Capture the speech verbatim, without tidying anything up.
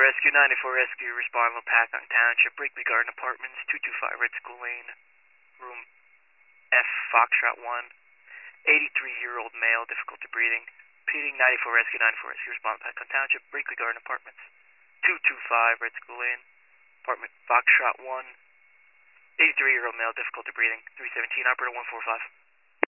Rescue, ninety-four Rescue, respond to Packon Township, Brinkley Garden Apartments, two two five Red School Lane, room F, Foxtrot one, eighty-three-year-old male, difficulty breathing. Repeating, ninety-four Rescue, ninety-four Rescue, respond to Packon Township, Brinkley Garden Apartments, two two five Red School Lane, apartment Foxtrot one, eighty-three-year-old male, difficulty breathing, three seventeen, operator one four five.